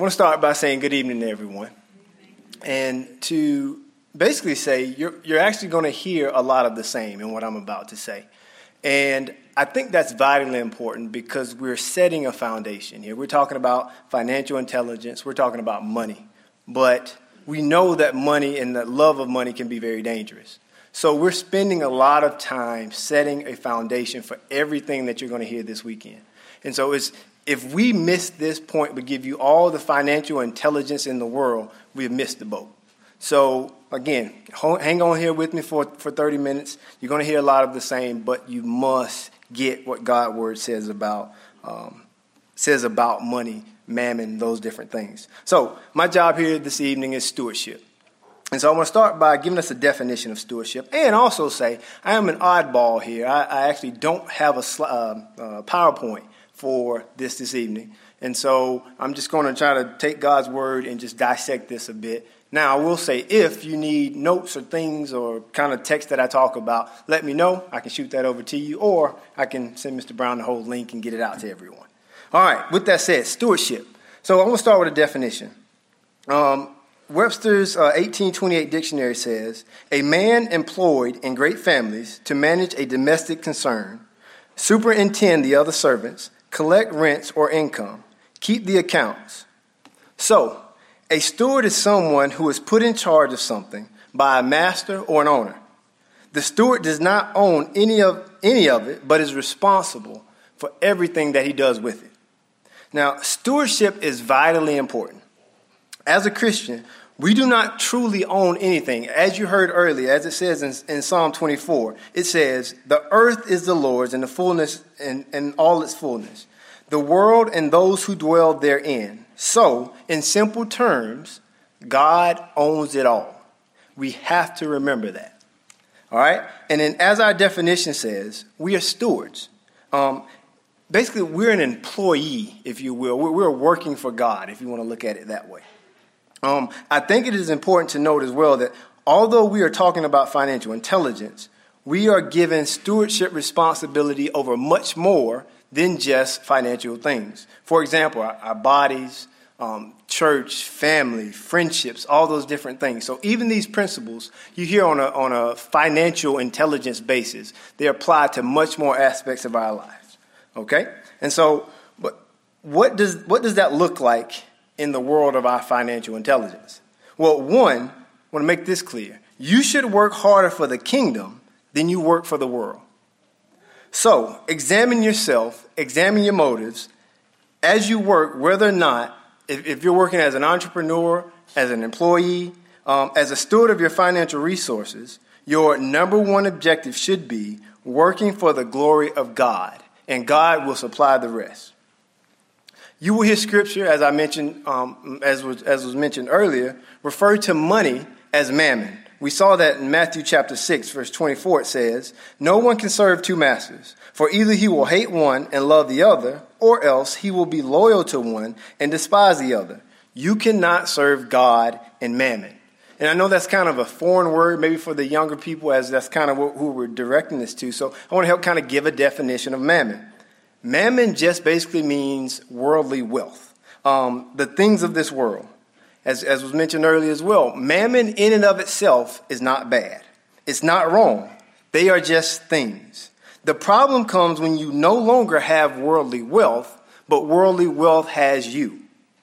want to start by saying good evening to everyone. And to basically say you're actually going to hear a lot of the same in what I'm about to say. And I think that's vitally important because we're setting a foundation here. We're talking about financial intelligence. We're talking about money. But we know that money and the love of money can be very dangerous. So we're spending a lot of time setting a foundation for everything that you're going to hear this weekend. And so if we miss this point, we give you all the financial intelligence in the world, we've missed the boat. So again, hang on here with me for 30 minutes. You're going to hear a lot of the same, but you must get what God's word says about money, mammon, those different things. So my job here this evening is stewardship. And so I want to start by giving us a definition of stewardship and also say I am an oddball here. I actually don't have a PowerPoint for this evening. And so I'm just going to try to take God's word and just dissect this a bit. Now, I will say if you need notes or things or kind of text that I talk about, let me know. I can shoot that over to you, or I can send Mr. Brown the whole link and get it out to everyone. All right, with that said, stewardship. So I'm going to start with a definition. Webster's 1828 dictionary says, a man employed in great families to manage a domestic concern, superintend the other servants, collect rents or income, keep the accounts. So, a steward is someone who is put in charge of something by a master or an owner. The steward does not own any of it, but is responsible for everything that he does with it. Now, stewardship is vitally important. As a Christian, we do not truly own anything. As you heard earlier, as it says in Psalm 24, it says, the earth is the Lord's and the fullness and all its fullness, the world and those who dwell therein. So, in simple terms, God owns it all. We have to remember that. All right? And then as our definition says, we are stewards. Basically, we're an employee, if you will. We're working for God, if you want to look at it that way. I think it is important to note as well that although we are talking about financial intelligence, we are given stewardship responsibility over much more than just financial things. For example, our bodies, church, family, friendships, all those different things. So even these principles you hear on a financial intelligence basis, they apply to much more aspects of our lives. Okay? And so, but what does that look like in the world of our financial intelligence? Well, one, I want to make this clear. You should work harder for the kingdom than you work for the world. So examine yourself, examine your motives as you work, whether or not, if you're working as an entrepreneur, as an employee, as a steward of your financial resources, your number one objective should be working for the glory of God, and God will supply the rest. You will hear scripture, as I mentioned, as was mentioned earlier, refer to money as mammon. We saw that in Matthew chapter 6, verse 24, it says, no one can serve two masters, for either he will hate one and love the other, or else he will be loyal to one and despise the other. You cannot serve God and mammon. And I know that's kind of a foreign word, maybe for the younger people, as that's kind of who we're directing this to. So I want to help kind of give a definition of mammon. Mammon just basically means worldly wealth, the things of this world. As was mentioned earlier as well, mammon in and of itself is not bad. It's not wrong. They are just things. The problem comes when you no longer have worldly wealth, but worldly wealth has you.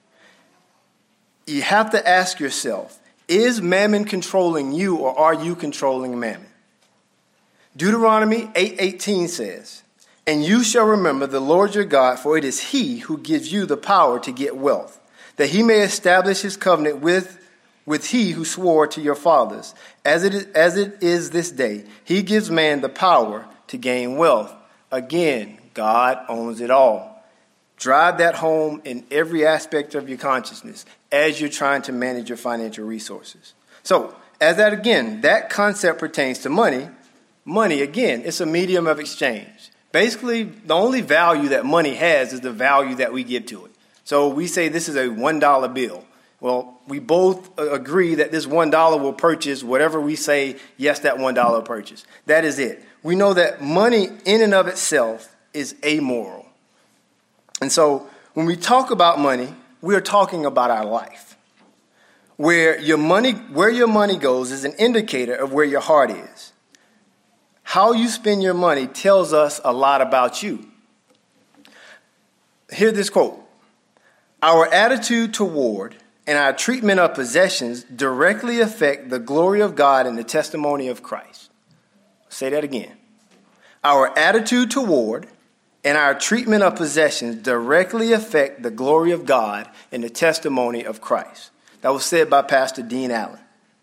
You have to ask yourself, is mammon controlling you, or are you controlling mammon? Deuteronomy 8:18 says, and you shall remember the Lord your God, for it is he who gives you the power to get wealth, that he may establish his covenant with he who swore to your fathers. As it is this day, he gives man the power to gain wealth. Again, God owns it all. Drive that home in every aspect of your consciousness as you're trying to manage your financial resources. So, that concept pertains to money. Money, again, it's a medium of exchange. Basically, the only value that money has is the value that we give to it. So we say this is a $1 bill. Well, we both agree that this $1 will purchase whatever we say, yes, that $1 purchase. That is it. We know that money in and of itself is amoral. And so when we talk about money, we are talking about our life. Where your money goes is an indicator of where your heart is. How you spend your money tells us a lot about you. Hear this quote. Our attitude toward and our treatment of possessions directly affect the glory of God and the testimony of Christ. Say that again. Our attitude toward and our treatment of possessions directly affect the glory of God and the testimony of Christ. That was said by Pastor Dean Allen.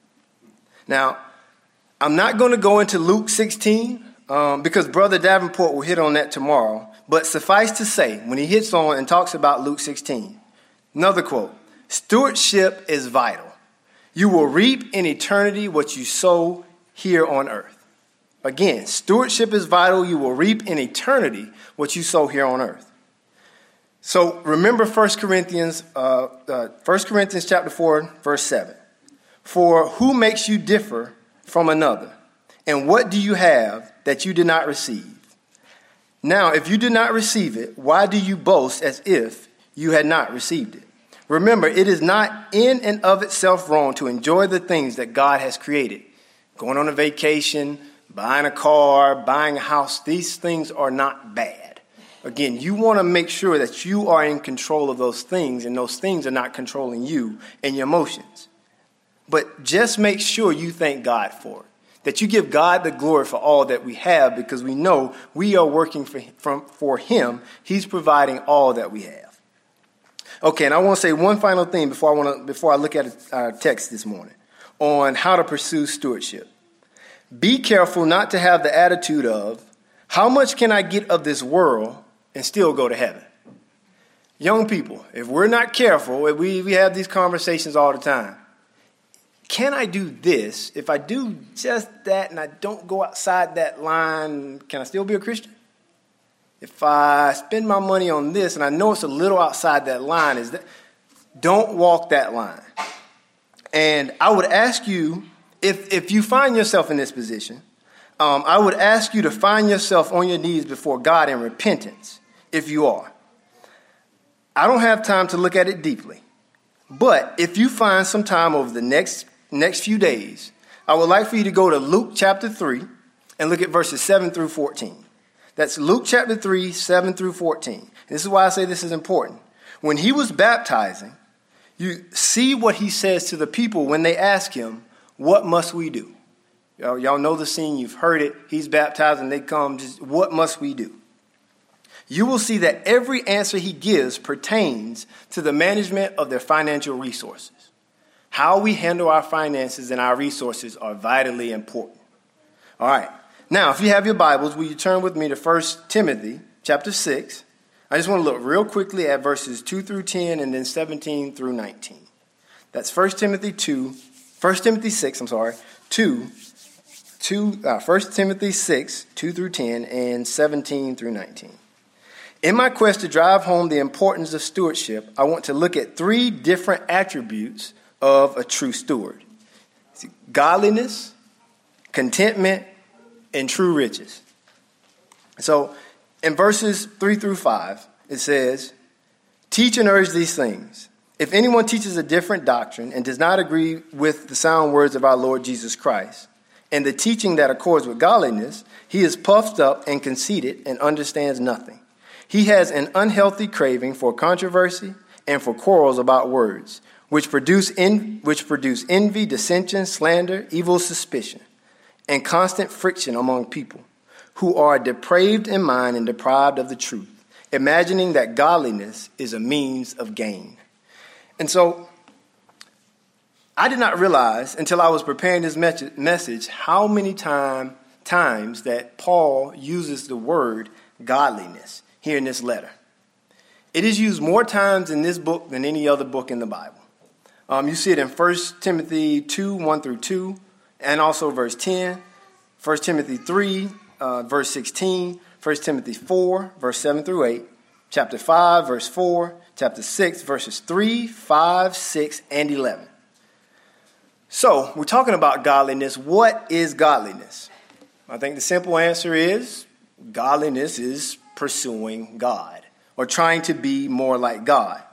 Now, I'm not going to go into Luke 16 because Brother Davenport will hit on that tomorrow. But suffice to say, when he hits on and talks about Luke 16, another quote, stewardship is vital. You will reap in eternity what you sow here on earth. Again, stewardship is vital. You will reap in eternity what you sow here on earth. So remember 1 Corinthians chapter 4, verse 7. For who makes you differ from another? And what do you have that you did not receive? Now, if you did not receive it, why do you boast as if you had not received it? Remember, it is not in and of itself wrong to enjoy the things that God has created. Going on a vacation, buying a car, buying a house, these things are not bad. Again, you want to make sure that you are in control of those things and those things are not controlling you and your emotions. But just make sure you thank God for it. That you give God the glory for all that we have because we know we are working for Him. He's providing all that we have. Okay, and I want to say one final thing before I look at our text this morning on how to pursue stewardship. Be careful not to have the attitude of, how much can I get of this world and still go to heaven? Young people, if we're not careful, we have these conversations all the time. Can I do this? If I do just that and I don't go outside that line, can I still be a Christian? If I spend my money on this and I know it's a little outside that line, don't walk that line. And I would ask you, if you find yourself in this position, I would ask you to find yourself on your knees before God in repentance, if you are. I don't have time to look at it deeply. But if you find some time over the next few days, I would like for you to go to Luke chapter 3 and look at verses 7 through 14. That's Luke chapter 3, 7 through 14. This is why I say this is important. When he was baptizing, you see what he says to the people when they ask him, what must we do? Y'all know the scene. You've heard it. He's baptizing. They come. Just what must we do? You will see that every answer he gives pertains to the management of their financial resources. How we handle our finances and our resources are vitally important. All right. Now, if you have your Bibles, will you turn with me to 1 Timothy chapter 6? I just want to look real quickly at verses 2 through 10 and then 17 through 19. That's 1 Timothy 6, 1 Timothy 6, 2 through 10, and 17 through 19. In my quest to drive home the importance of stewardship, I want to look at 3 different attributes of a true steward. Godliness, contentment, and true riches. So in verses 3 through 5, it says, teach and urge these things. If anyone teaches a different doctrine and does not agree with the sound words of our Lord Jesus Christ, and the teaching that accords with godliness, he is puffed up and conceited and understands nothing. He has an unhealthy craving for controversy and for quarrels about words, which produce envy, dissension, slander, evil suspicion, and constant friction among people, who are depraved in mind and deprived of the truth, imagining that godliness is a means of gain. And so, I did not realize until I was preparing this message how many times that Paul uses the word godliness here in this letter. It is used more times in this book than any other book in the Bible. You see it in 1 Timothy 2, 1 through 2, and also verse 10, 1 Timothy 3, verse 16, 1 Timothy 4, verse 7 through 8, chapter 5, verse 4, chapter 6, verses 3, 5, 6, and 11. So, we're talking about godliness. What is godliness? I think the simple answer is godliness is pursuing God or trying to be more like God.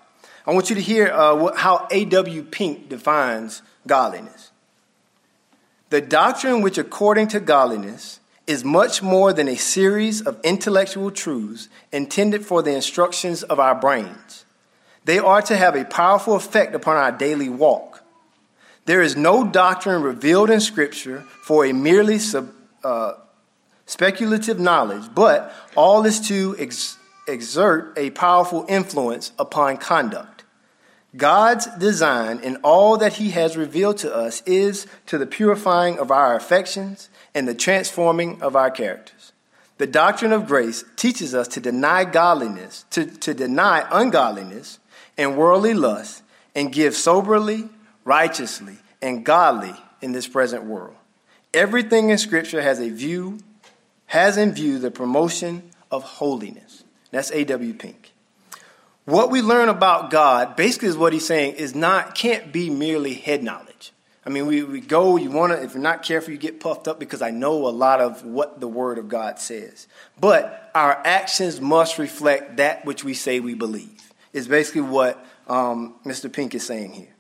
I want you to hear how A.W. Pink defines godliness. The doctrine which, according to godliness, is much more than a series of intellectual truths intended for the instructions of our brains. They are to have a powerful effect upon our daily walk. There is no doctrine revealed in Scripture for a merely speculative knowledge, but all is to exert a powerful influence upon conduct. God's design in all that he has revealed to us is to the purifying of our affections and the transforming of our characters. The doctrine of grace teaches us to deny godliness, to deny ungodliness and worldly lust, and give soberly, righteously, and godly in this present world. Everything in Scripture has in view the promotion of holiness. That's A.W. Pink. What we learn about God, basically is what he's saying, can't be merely head knowledge. I mean, we go, if you're not careful, you get puffed up because I know a lot of what the Word of God says. But our actions must reflect that which we say we believe, is basically what Mr. Pink is saying here.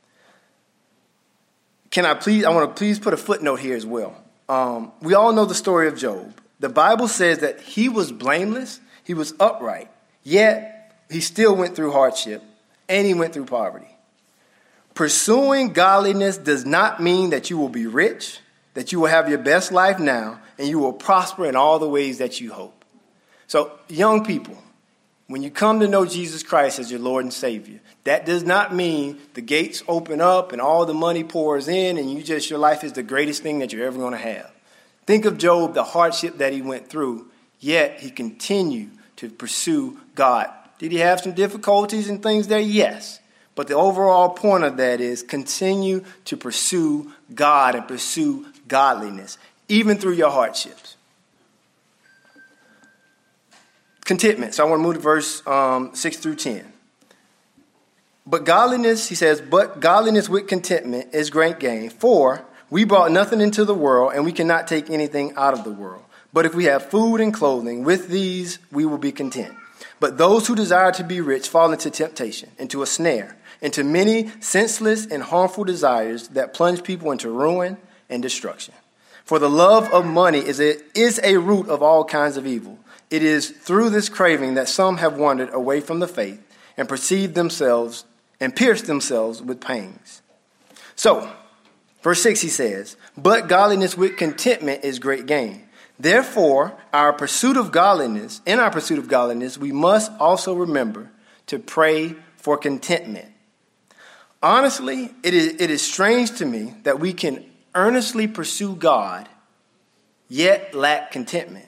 I want to please put a footnote here as well. We all know the story of Job. The Bible says that he was blameless, he was upright, yet he still went through hardship, and he went through poverty. Pursuing godliness does not mean that you will be rich, that you will have your best life now, and you will prosper in all the ways that you hope. So, young people, when you come to know Jesus Christ as your Lord and Savior, that does not mean the gates open up and all the money pours in and your life is the greatest thing that you're ever going to have. Think of Job, the hardship that he went through, yet he continued to pursue God. Did he have some difficulties and things there? Yes. But the overall point of that is continue to pursue God and pursue godliness, even through your hardships. Contentment. So I want to move to verse 6 through 10. But godliness, he says, but godliness with contentment is great gain. For we brought nothing into the world, and we cannot take anything out of the world. But if we have food and clothing, with these we will be content. But those who desire to be rich fall into temptation, into a snare, into many senseless and harmful desires that plunge people into ruin and destruction. For the love of money is a root of all kinds of evil. It is through this craving that some have wandered away from the faith and pierced themselves with pangs. So, verse 6 he says, but godliness with contentment is great gain. Therefore, in our pursuit of godliness, we must also remember to pray for contentment. Honestly, it is strange to me that we can earnestly pursue God, yet lack contentment.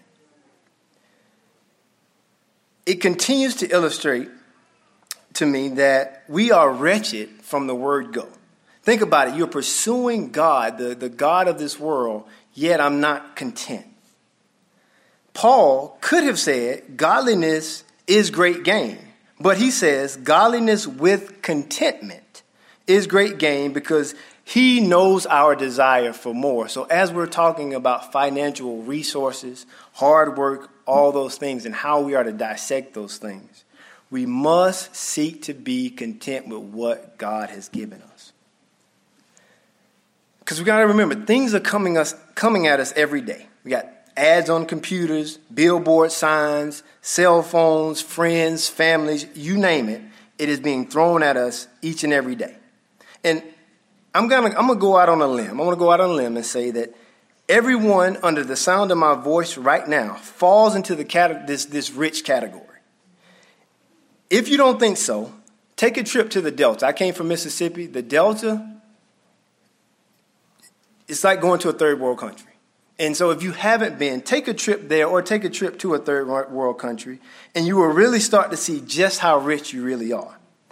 It continues to illustrate to me that we are wretched from the word go. Think about it. You're pursuing God, the God of this world, yet I'm not content. Paul could have said godliness is great gain, but he says godliness with contentment is great gain because he knows our desire for more. So as we're talking about financial resources, hard work, all those things, and how we are to dissect those things, we must seek to be content with what God has given us. Because we got to remember, things are coming at us every day. We got ads on computers, billboard signs, cell phones, friends, families, you name it. It is being thrown at us each and every day. And I'm gonna go out on a limb. I want to go out on a limb and say that everyone under the sound of my voice right now falls into this rich category. If you don't think so, take a trip to the Delta. I came from Mississippi. The Delta, it's like going to a third world country. And so if you haven't been, take a trip there or take a trip to a third world country, and you will really start to see just how rich you really are.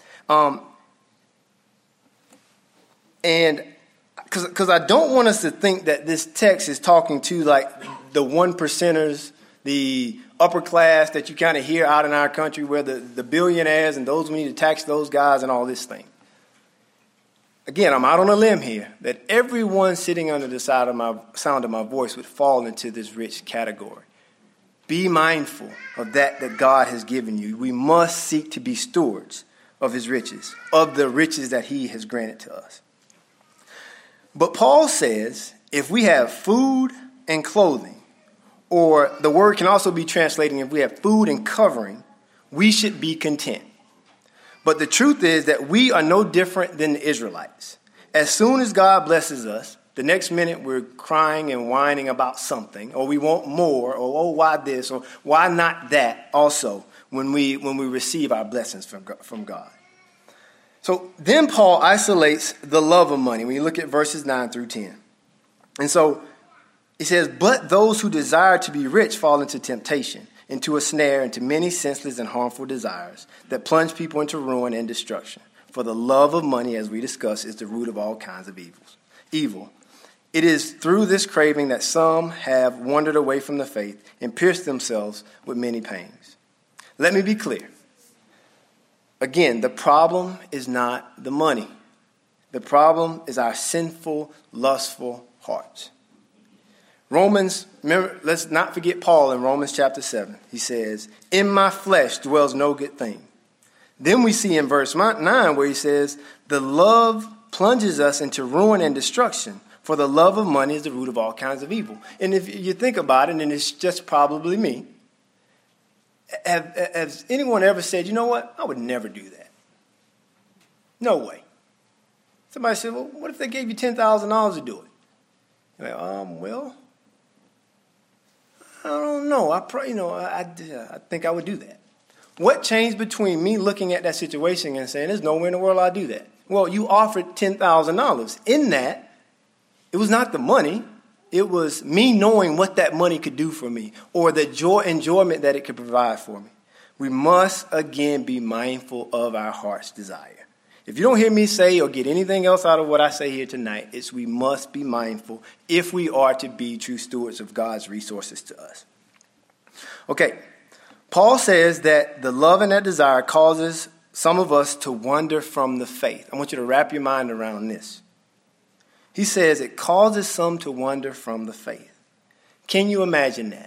And because I don't want us to think that this text is talking to like the one percenters, the upper class that you kind of hear out in our country where the billionaires and those we need to tax those guys and all this thing. Again, I'm out on a limb here that everyone sitting under the sound of my voice would fall into this rich category. Be mindful of that God has given you. We must seek to be stewards of his riches, of the riches that he has granted to us. But Paul says, if we have food and clothing, or the word can also be translated, if we have food and covering, we should be content. But the truth is that we are no different than the Israelites. As soon as God blesses us, the next minute we're crying and whining about something, or we want more, or oh, why this, or why not that also, when we receive our blessings from God. So then Paul isolates the love of money when you look at verses 9 through 10. And so he says, but those who desire to be rich fall into temptation, into a snare, into many senseless and harmful desires that plunge people into ruin and destruction. For the love of money, as we discussed, is the root of all kinds of evil. It is through this craving that some have wandered away from the faith and pierced themselves with many pains. Let me be clear. Again, the problem is not the money. The problem is our sinful, lustful hearts. Remember, let's not forget Paul in Romans chapter 7. He says, in my flesh dwells no good thing. Then we see in verse 9 where he says, the love plunges us into ruin and destruction, for the love of money is the root of all kinds of evil. And if you think about it, and it's just probably me, has anyone ever said, you know what, I would never do that? No way. Somebody said, well, what if they gave you $10,000 to do it? You're like, well, I don't know. I think I would do that. What changed between me looking at that situation and saying, there's nowhere in the world I'd do that? Well, you offered $10,000. In that, it was not the money. It was me knowing what that money could do for me, or the enjoyment that it could provide for me. We must, again, be mindful of our heart's desire. If you don't hear me say or get anything else out of what I say here tonight, it's we must be mindful if we are to be true stewards of God's resources to us. Okay, Paul says that the love and that desire causes some of us to wander from the faith. I want you to wrap your mind around this. He says it causes some to wander from the faith. Can you imagine that?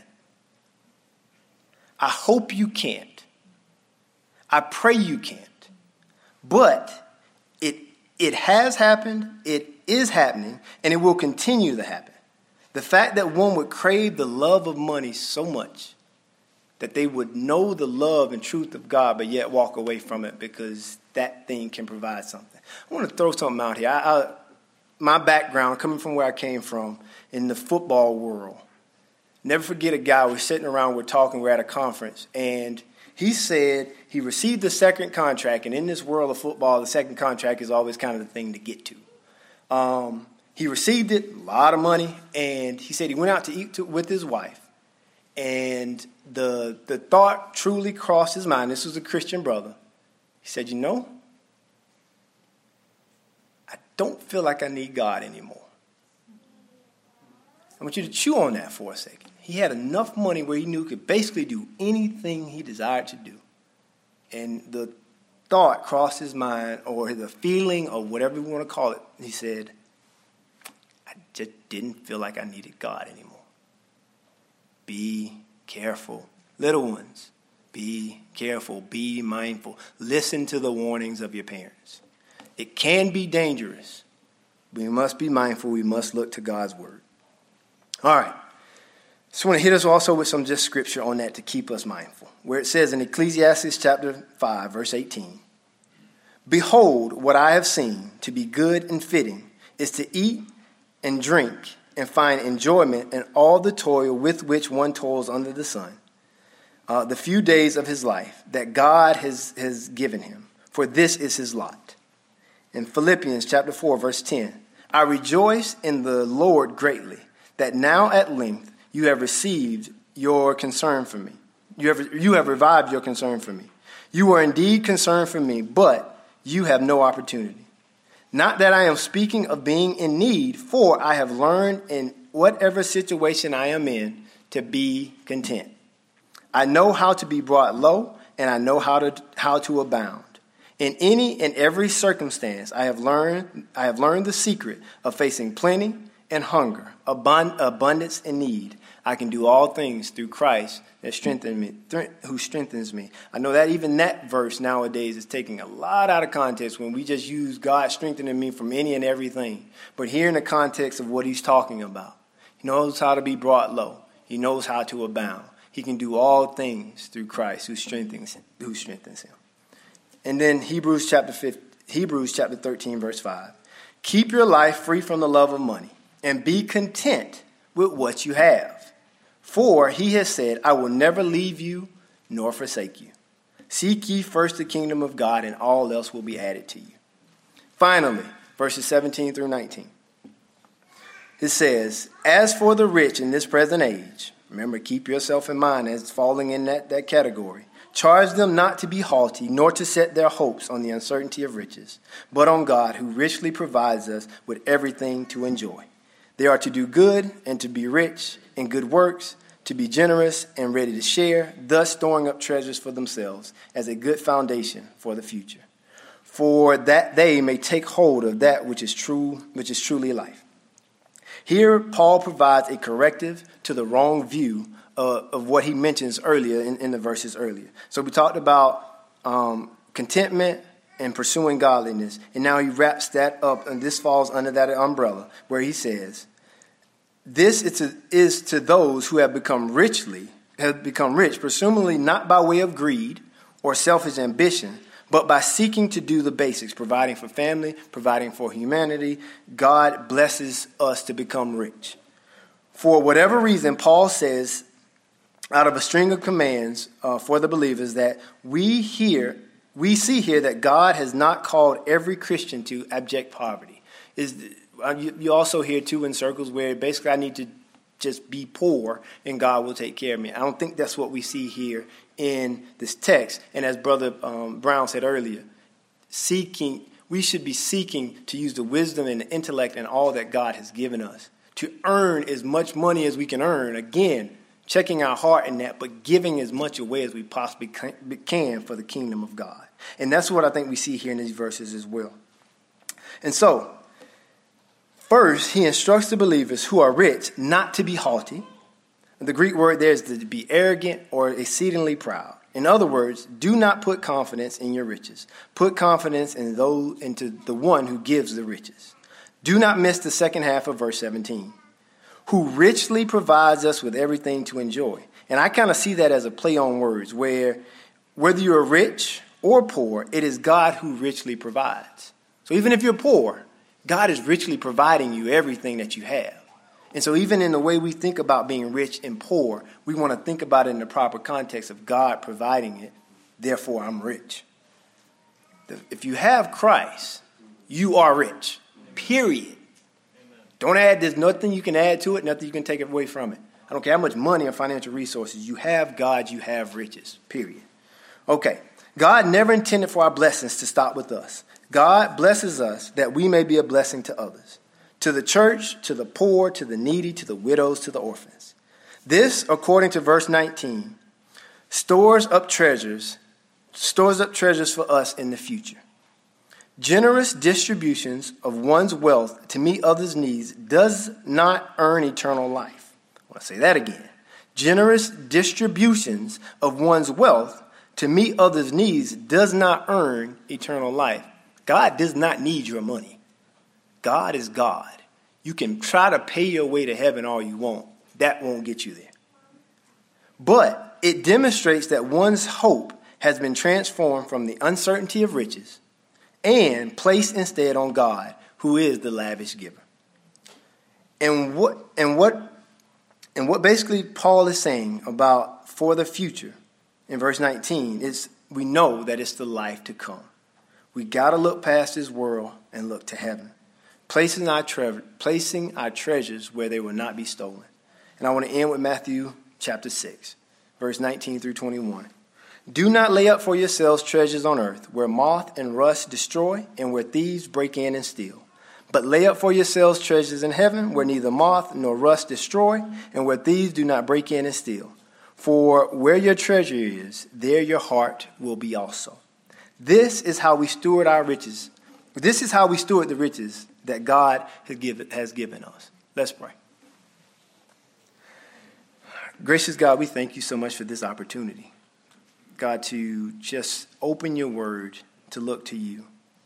I hope you can't. I pray you can't. But it has happened, it is happening, and it will continue to happen. The fact that one would crave the love of money so much that they would know the love and truth of God, but yet walk away from it because that thing can provide something. I want to throw something out here. My background, coming from where I came from in the football world, never forget a guy, we're sitting around, we're talking, we're at a conference, and he said he received the second contract, and in this world of football, the second contract is always kind of the thing to get to. He received it, a lot of money, and he said he went out to eat with his wife, and the thought truly crossed his mind. This was a Christian brother. He said, I don't feel like I need God anymore. I want you to chew on that for a second. He had enough money where he knew he could basically do anything he desired to do. And the thought crossed his mind, or the feeling, or whatever you want to call it. He said, I just didn't feel like I needed God anymore. Be careful. Little ones, be careful. Be mindful. Listen to the warnings of your parents. It can be dangerous. We must be mindful. We must look to God's word. All right. Just want to hit us also with some just scripture on that to keep us mindful. Where it says in Ecclesiastes chapter 5, verse 18, behold, what I have seen to be good and fitting is to eat and drink and find enjoyment in all the toil with which one toils under the sun, the few days of his life that God has given him, for this is his lot. In Philippians chapter 4, verse 10, I rejoice in the Lord greatly, that now at length you have received your concern for me. You have revived your concern for me. You were indeed concerned for me, but you have no opportunity. Not that I am speaking of being in need, for I have learned in whatever situation I am in to be content. I know how to be brought low, and I know how to abound. In any and every circumstance, I have learned the secret of facing plenty and hunger, abundance and need. I can do all things through Christ that who strengthens me. I know that even that verse nowadays is taking a lot out of context when we just use God strengthening me from any and everything. But here in the context of what he's talking about, he knows how to be brought low. He knows how to abound. He can do all things through Christ who strengthens him. And then Hebrews chapter 13, verse 5. Keep your life free from the love of money and be content with what you have. For he has said, I will never leave you nor forsake you. Seek ye first the kingdom of God, and all else will be added to you. Finally, verses 17 through 19. It says, as for the rich in this present age, remember, keep yourself in mind as falling in that category. Charge them not to be haughty, nor to set their hopes on the uncertainty of riches, but on God, who richly provides us with everything to enjoy. They are to do good and to be rich in good works, to be generous and ready to share, thus storing up treasures for themselves as a good foundation for the future, for that they may take hold of that which is truly life. Here, Paul provides a corrective to the wrong view of what he mentions earlier in the verses earlier. So we talked about contentment and pursuing godliness, and now he wraps that up, and this falls under that umbrella where he says, this is to those who have become rich, presumably not by way of greed or selfish ambition, but by seeking to do the basics, providing for family, providing for humanity. God blesses us to become rich. For whatever reason, Paul says, out of a string of commands for the believers, that we see here that God has not called every Christian to abject poverty. You also hear, too, in circles where basically I need to just be poor and God will take care of me. I don't think that's what we see here in this text. And as Brother Brown said earlier, we should be seeking to use the wisdom and the intellect and all that God has given us to earn as much money as we can earn. Again, checking our heart in that, but giving as much away as we possibly can for the kingdom of God. And that's what I think we see here in these verses as well. And so, first, he instructs the believers who are rich not to be haughty. The Greek word there is to be arrogant or exceedingly proud. In other words, do not put confidence in your riches. Put confidence into the one who gives the riches. Do not miss the second half of verse 17. Who richly provides us with everything to enjoy. And I kind of see that as a play on words, where whether you're rich or poor, it is God who richly provides. So even if you're poor, God is richly providing you everything that you have. And so even in the way we think about being rich and poor, we want to think about it in the proper context of God providing it. Therefore, I'm rich. If you have Christ, you are rich. Period. Don't add, there's nothing you can add to it, nothing you can take away from it. I don't care how much money or financial resources. You have God, you have riches. Period. Okay. God never intended for our blessings to stop with us. God blesses us that we may be a blessing to others. To the church, to the poor, to the needy, to the widows, to the orphans. This, according to verse 19, stores up treasures for us in the future. Generous distributions of one's wealth to meet others' needs does not earn eternal life. I want to say that again. Generous distributions of one's wealth to meet others' needs does not earn eternal life. God does not need your money. God is God. You can try to pay your way to heaven all you want. That won't get you there. But it demonstrates that one's hope has been transformed from the uncertainty of riches and placed instead on God, who is the lavish giver. And what basically Paul is saying about for the future in verse 19 is we know that it's the life to come. We got to look past this world and look to heaven, placing our treasures where they will not be stolen. And I want to end with Matthew chapter 6, verse 19 through 21. Do not lay up for yourselves treasures on earth, where moth and rust destroy, and where thieves break in and steal. But lay up for yourselves treasures in heaven, where neither moth nor rust destroy, and where thieves do not break in and steal. For where your treasure is, there your heart will be also. This is how we steward our riches. This is how we steward the riches that God has given us. Let's pray. Gracious God, we thank you so much for this opportunity, God, to just open your word, to look to you,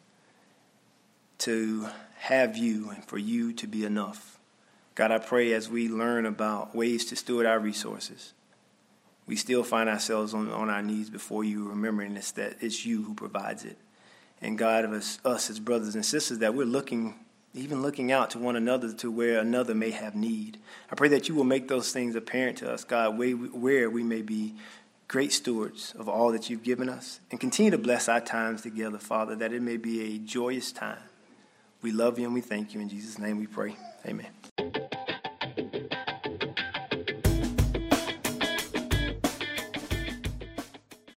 to have you, and for you to be enough. God, I pray as we learn about ways to steward our resources, we still find ourselves on our knees before you, remembering that it's you who provides it. And God, of us as brothers and sisters, that we're looking out to one another to where another may have need. I pray that you will make those things apparent to us, God, where we may be great stewards of all that you've given us. And continue to bless our times together, Father, that it may be a joyous time. We love you and we thank you. In Jesus' name we pray. Amen.